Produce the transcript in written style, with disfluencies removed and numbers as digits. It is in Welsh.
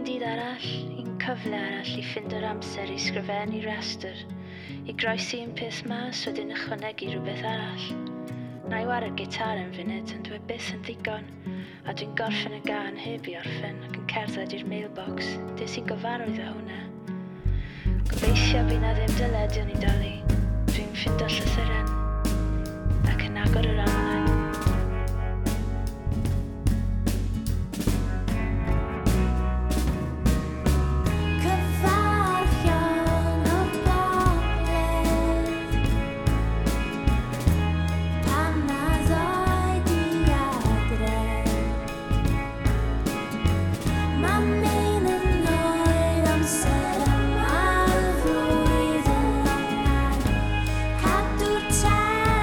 dydd arall, un cyfle arall i ffindo'r amser i sgrifennu restr, i groesi un peth mas wedyn ychwanegu rhywbeth arall. Na i wario gitar yn funud, ond dwi byth yn ddigon, a dwi'n gorffen y gan heb i orffen ac yn cerdded i'r mailbox, des i'n gyfarwydd â hwnna. Gobeithio bydd na ddim dyledion i dalu, dwi'n ffindo llythyren.